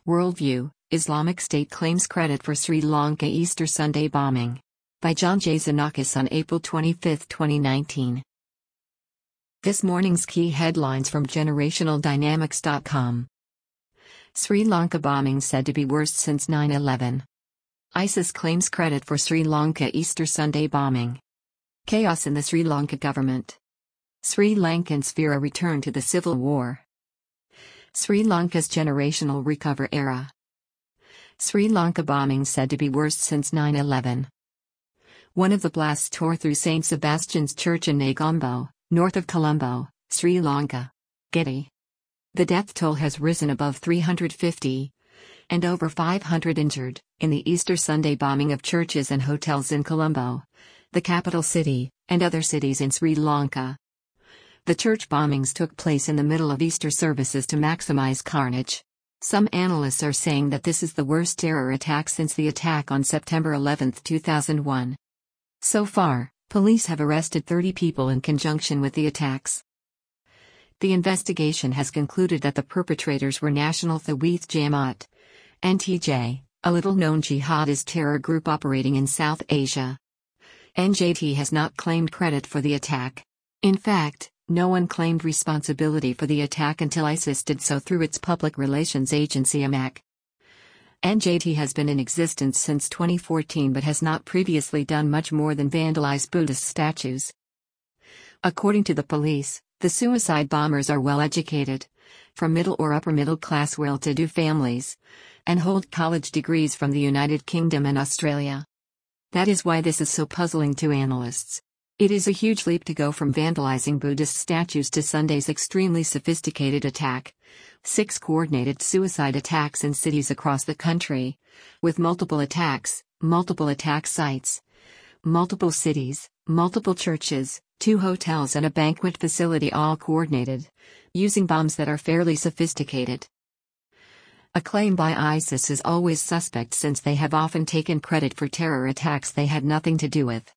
Worldview: Islamic State claims credit for Sri Lanka Easter Sunday bombing. By John J. Xenakis on April 25, 2019. This morning's key headlines from GenerationalDynamics.com. Sri Lanka bombing said to be worst since 9/11. ISIS claims credit for Sri Lanka Easter Sunday bombing. Chaos in the Sri Lanka government. Sri Lankans fear a return to the civil war. Sri Lanka's generational recover era. Sri Lanka bombing said to be worst since 9/11. One of the blasts tore through St. Sebastian's Church in Negombo, north of Colombo, Sri Lanka. Getty. The death toll has risen above 350, and over 500 injured, in the Easter Sunday bombing of churches and hotels in Colombo, the capital city, and other cities in Sri Lanka. The church bombings took place in the middle of Easter services to maximize carnage. Some analysts are saying that this is the worst terror attack since the attack on September 11, 2001. So far, police have arrested 30 people in conjunction with the attacks. The investigation has concluded that the perpetrators were National Tawhid Jamaat, NTJ, a little-known jihadist terror group operating in South Asia. NJT has not claimed credit for the attack. In fact, no one claimed responsibility for the attack until ISIS did so through its public relations agency AMAC. NJT has been in existence since 2014 but has not previously done much more than vandalize Buddhist statues. According to the police, the suicide bombers are well-educated, from middle or upper-middle-class well-to-do families, and hold college degrees from the United Kingdom and Australia. That is why this is so puzzling to analysts. It is a huge leap to go from vandalizing Buddhist statues to Sunday's extremely sophisticated attack. 6 coordinated suicide attacks in cities across the country, with multiple attacks, multiple attack sites, multiple cities, multiple churches, 2 hotels and a banquet facility, all coordinated, using bombs that are fairly sophisticated. A claim by ISIS is always suspect since they have often taken credit for terror attacks they had nothing to do with.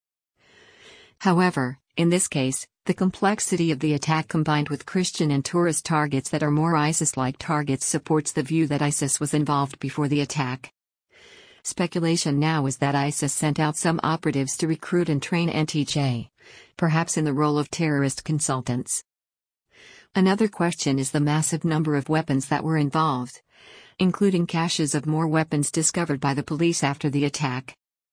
However, in this case, the complexity of the attack combined with Christian and tourist targets that are more ISIS-like targets supports the view that ISIS was involved before the attack. Speculation now is that ISIS sent out some operatives to recruit and train NTJ, perhaps in the role of terrorist consultants. Another question is the massive number of weapons that were involved, including caches of more weapons discovered by the police after the attack.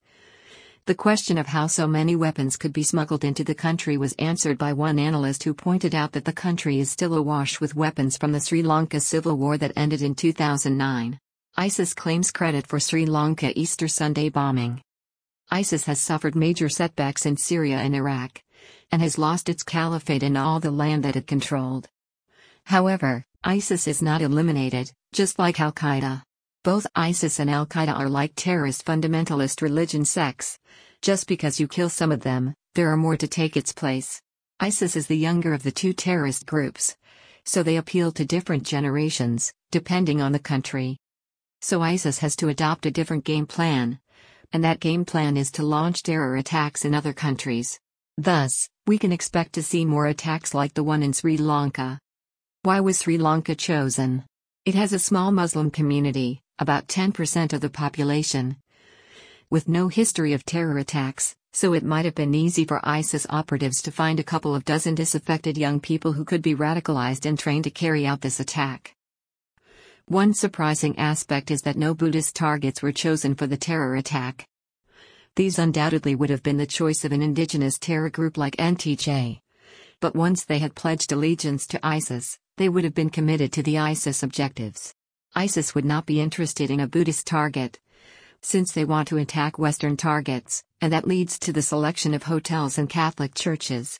The question of how so many weapons could be smuggled into the country was answered by one analyst who pointed out that the country is still awash with weapons from the Sri Lanka civil war that ended in 2009. ISIS claims credit for Sri Lanka Easter Sunday bombing. ISIS has suffered major setbacks in Syria and Iraq, and has lost its caliphate in all the land that it controlled. However, ISIS is not eliminated, just like Al-Qaeda. Both ISIS and Al-Qaeda are like terrorist fundamentalist religion sects. Just because you kill some of them, there are more to take its place. ISIS is the younger of the 2 terrorist groups, so they appeal to different generations, depending on the country. So ISIS has to adopt a different game plan, and that game plan is to launch terror attacks in other countries. Thus, we can expect to see more attacks like the one in Sri Lanka. Why was Sri Lanka chosen? It has a small Muslim community, about 10% of the population, with no history of terror attacks, so it might have been easy for ISIS operatives to find a couple of dozen disaffected young people who could be radicalized and trained to carry out this attack. One surprising aspect is that no Buddhist targets were chosen for the terror attack. These undoubtedly would have been the choice of an indigenous terror group like NTJ. But once they had pledged allegiance to ISIS, they would have been committed to the ISIS objectives. ISIS would not be interested in a Buddhist target, since they want to attack Western targets, and that leads to the selection of hotels and Catholic churches.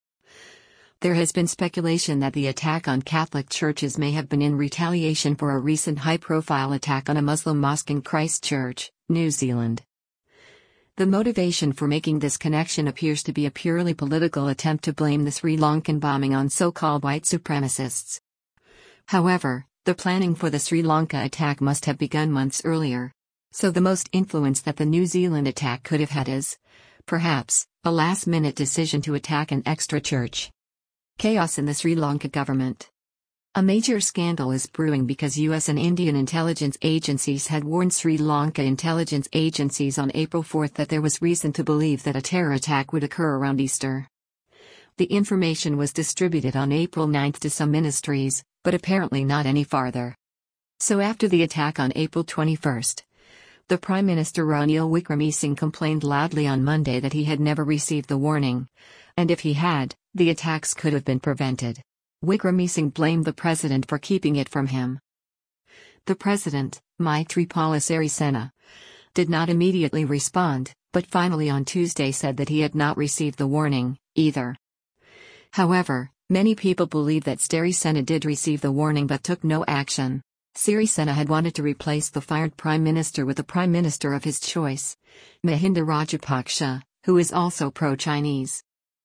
There has been speculation that the attack on Catholic churches may have been in retaliation for a recent high-profile attack on a Muslim mosque in Christchurch, New Zealand. The motivation for making this connection appears to be a purely political attempt to blame the Sri Lankan bombing on so-called white supremacists. However, the planning for the Sri Lanka attack must have begun months earlier. So the most influence that the New Zealand attack could have had is, perhaps, a last-minute decision to attack an extra church. Chaos in the Sri Lanka government. A major scandal is brewing because US and Indian intelligence agencies had warned Sri Lanka intelligence agencies on April 4 that there was reason to believe that a terror attack would occur around Easter. The information was distributed on April 9 to some ministries, but apparently not any farther. So after the attack on April 21, the Prime Minister Ranil Wickremesinghe complained loudly on Monday that he had never received the warning, and if he had, the attacks could have been prevented. Wickremesinghe blamed the president for keeping it from him. The president, Maithripala Sirisena, did not immediately respond, but finally on Tuesday said that he had not received the warning, either. However, many people believe that Sirisena did receive the warning but took no action. Sirisena had wanted to replace the fired prime minister with a prime minister of his choice, Mahinda Rajapaksa, who is also pro-Chinese.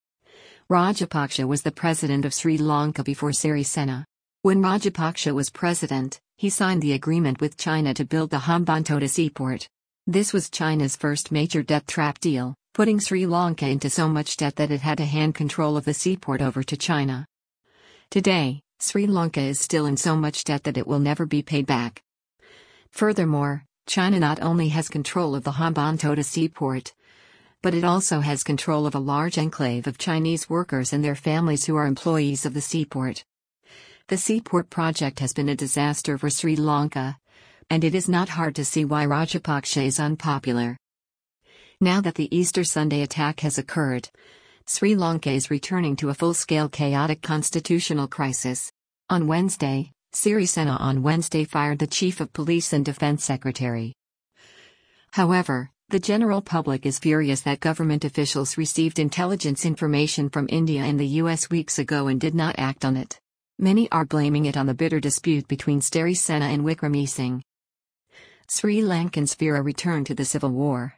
Rajapaksa was the president of Sri Lanka before Sirisena. When Rajapaksa was president, he signed the agreement with China to build the Hambantota seaport. This was China's first major debt trap deal, putting Sri Lanka into so much debt that it had to hand control of the seaport over to China. Today, Sri Lanka is still in so much debt that it will never be paid back. Furthermore, China not only has control of the Hambantota seaport, but it also has control of a large enclave of Chinese workers and their families who are employees of the seaport. The seaport project has been a disaster for Sri Lanka, and it is not hard to see why Rajapaksa is unpopular. Now that the Easter Sunday attack has occurred, Sri Lanka is returning to a full-scale chaotic constitutional crisis. On Wednesday, Sirisena fired the Chief of Police and Defence Secretary. However, the general public is furious that government officials received intelligence information from India and the US weeks ago and did not act on it. Many are blaming it on the bitter dispute between Sirisena and Wickremesinghe. Sri Lankans fear a return to the civil war.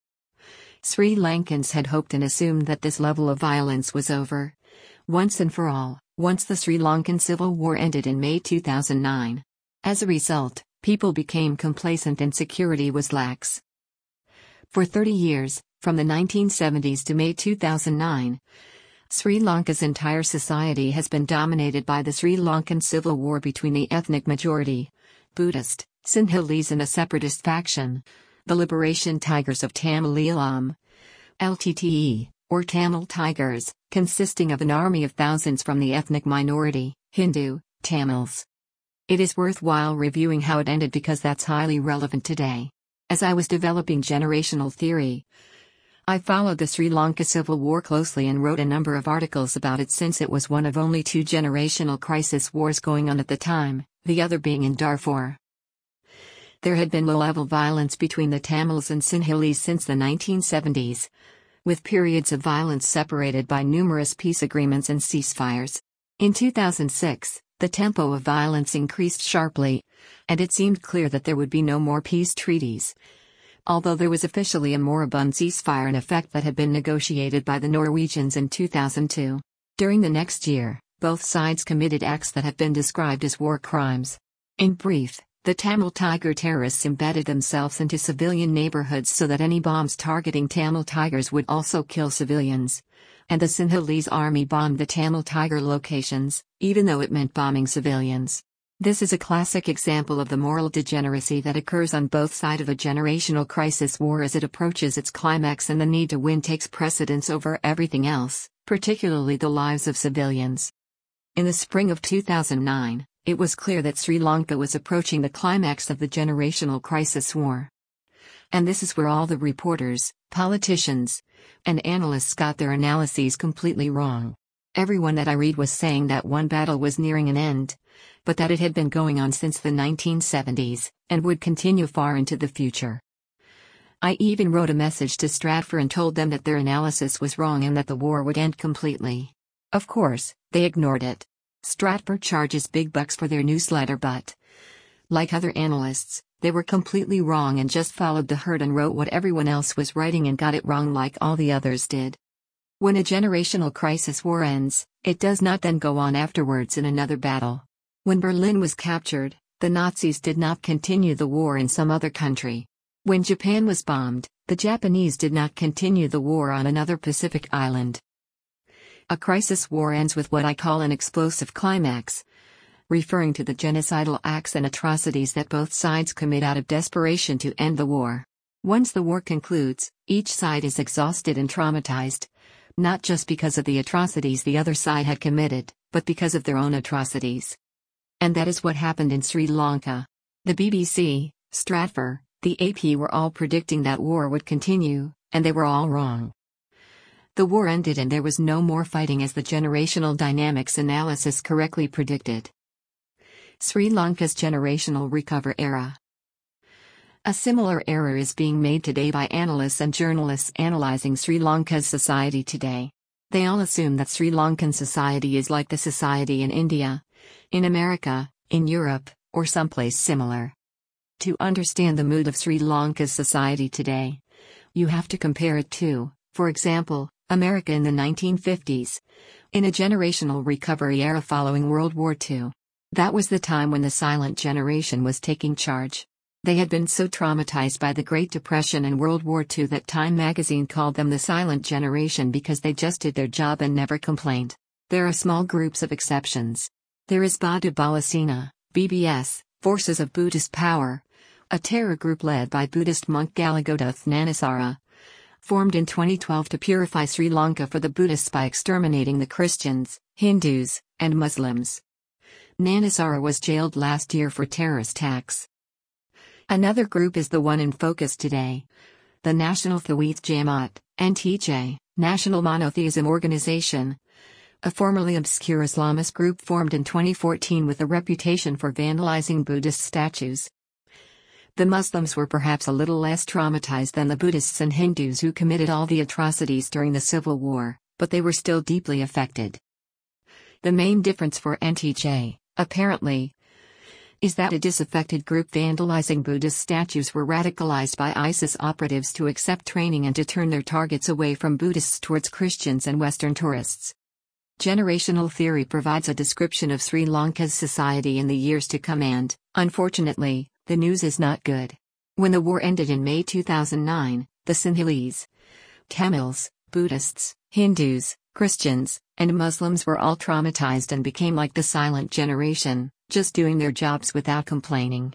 Sri Lankans had hoped and assumed that this level of violence was over, once and for all, once the Sri Lankan civil war ended in May 2009. As a result, people became complacent and security was lax. For 30 years, from the 1970s to May 2009, Sri Lanka's entire society has been dominated by the Sri Lankan civil war between the ethnic majority, Buddhist, Sinhalese and a separatist faction, the Liberation Tigers of Tamil Eelam, LTTE, or Tamil Tigers, consisting of an army of thousands from the ethnic minority, Hindu, Tamils. It is worthwhile reviewing how it ended because that's highly relevant today. As I was developing generational theory, I followed the Sri Lanka Civil War closely and wrote a number of articles about it since it was one of only two generational crisis wars going on at the time, the other being in Darfur. There had been low-level violence between the Tamils and Sinhalese since the 1970s, with periods of violence separated by numerous peace agreements and ceasefires. In 2006, the tempo of violence increased sharply, and it seemed clear that there would be no more peace treaties, although there was officially a moribund ceasefire in effect that had been negotiated by the Norwegians in 2002. During the next year, both sides committed acts that have been described as war crimes. In brief, the Tamil Tiger terrorists embedded themselves into civilian neighborhoods so that any bombs targeting Tamil Tigers would also kill civilians, and the Sinhalese army bombed the Tamil Tiger locations, even though it meant bombing civilians. This is a classic example of the moral degeneracy that occurs on both sides of a generational crisis war as it approaches its climax and the need to win takes precedence over everything else, particularly the lives of civilians. In the spring of 2009, it was clear that Sri Lanka was approaching the climax of the generational crisis war. And this is where all the reporters, politicians, and analysts got their analyses completely wrong. Everyone that I read was saying that one battle was nearing an end, but that it had been going on since the 1970s, and would continue far into the future. I even wrote a message to Stratfor and told them that their analysis was wrong and that the war would end completely. Of course, they ignored it. Stratfor charges big bucks for their newsletter but, like other analysts, they were completely wrong and just followed the herd and wrote what everyone else was writing and got it wrong like all the others did. When a generational crisis war ends, it does not then go on afterwards in another battle. When Berlin was captured, the Nazis did not continue the war in some other country. When Japan was bombed, the Japanese did not continue the war on another Pacific island. A crisis war ends with what I call an explosive climax, referring to the genocidal acts and atrocities that both sides commit out of desperation to end the war. Once the war concludes, each side is exhausted and traumatized, not just because of the atrocities the other side had committed, but because of their own atrocities. And that is what happened in Sri Lanka. The BBC, Stratfor, the AP were all predicting that war would continue, and they were all wrong. The war ended and there was no more fighting as the generational dynamics analysis correctly predicted. Sri Lanka's generational recovery era. A similar error is being made today by analysts and journalists analyzing Sri Lanka's society today. They all assume that Sri Lankan society is like the society in India, in America, in Europe, or someplace similar. To understand the mood of Sri Lanka's society today, you have to compare it to, for example, America in the 1950s, in a generational recovery era following World War II. That was the time when the silent generation was taking charge. They had been so traumatized by the Great Depression and World War II that Time magazine called them the silent generation because they just did their job and never complained. There are small groups of exceptions. There is Badu Bala Sena, BBS, Forces of Buddhist Power, a terror group led by Buddhist monk Galagoda Thanissara, formed in 2012 to purify Sri Lanka for the Buddhists by exterminating the Christians, Hindus, and Muslims. Thanissara was jailed last year for terrorist acts. Another group is the one in focus today. The National Tawhid Jamaat, NTJ, National Monotheism Organization, a formerly obscure Islamist group formed in 2014 with a reputation for vandalizing Buddhist statues. The Muslims were perhaps a little less traumatized than the Buddhists and Hindus who committed all the atrocities during the Civil War, but they were still deeply affected. The main difference for NTJ, apparently, is that a disaffected group vandalizing Buddhist statues were radicalized by ISIS operatives to accept training and to turn their targets away from Buddhists towards Christians and Western tourists. Generational theory provides a description of Sri Lanka's society in the years to come and, unfortunately, the news is not good. When the war ended in May 2009, the Sinhalese, Tamils, Buddhists, Hindus, Christians, and Muslims were all traumatized and became like the silent generation, just doing their jobs without complaining.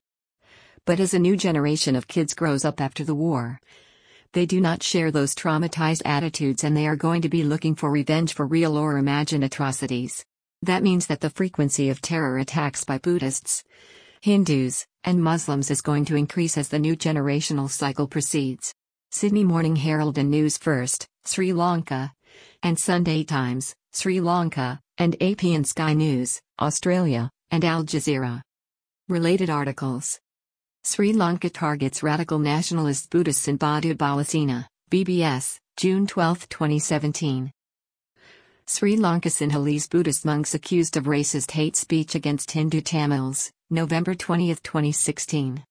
But as a new generation of kids grows up after the war, they do not share those traumatized attitudes and they are going to be looking for revenge for real or imagined atrocities. That means that the frequency of terror attacks by Buddhists, Hindus, and Muslims is going to increase as the new generational cycle proceeds. Sydney Morning Herald and News First, Sri Lanka, and Sunday Times, Sri Lanka, and AP and Sky News, Australia, and Al Jazeera. Related articles. Sri Lanka targets radical nationalist Buddhists in Badu Bala Sena, BBS, June 12, 2017. Sri Lanka Sinhalese Buddhist monks accused of racist hate speech against Hindu Tamils, November 20, 2016.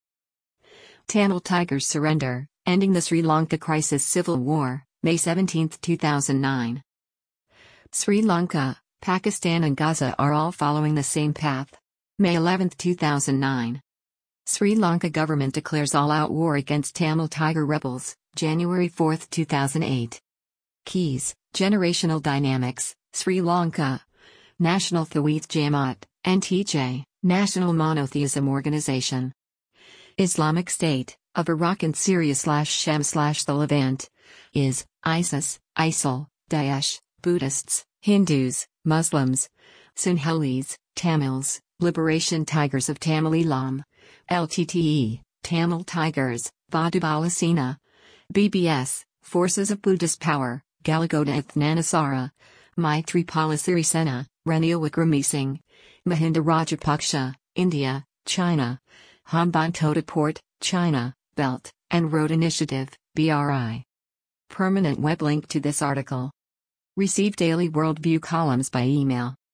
Tamil Tigers surrender, ending the Sri Lanka crisis civil war, May 17, 2009. Sri Lanka, Pakistan and Gaza are all following the same path. May 11, 2009. Sri Lanka government declares all-out war against Tamil Tiger rebels, January 4, 2008. Keys, Generational Dynamics, Sri Lanka. National Tawhid Jamaat, NTJ, National Monotheism Organization. Islamic State, of Iraq and Syria/Sham/the Levant, is, ISIS, ISIL, Daesh, Buddhists, Hindus, Muslims, Sinhalese, Tamils, Liberation Tigers of Tamil Eelam, LTTE, Tamil Tigers, Badu Bala Sena, BBS, Forces of Buddhist Power, Galagoda Thanissara, Maithripala Sirisena, Ranil Wickremesinghe, Mahinda Rajapaksa, India, China, Hambantota Port, China, Belt and Road Initiative, BRI. Permanent web link to this article. Receive daily Worldview columns by email.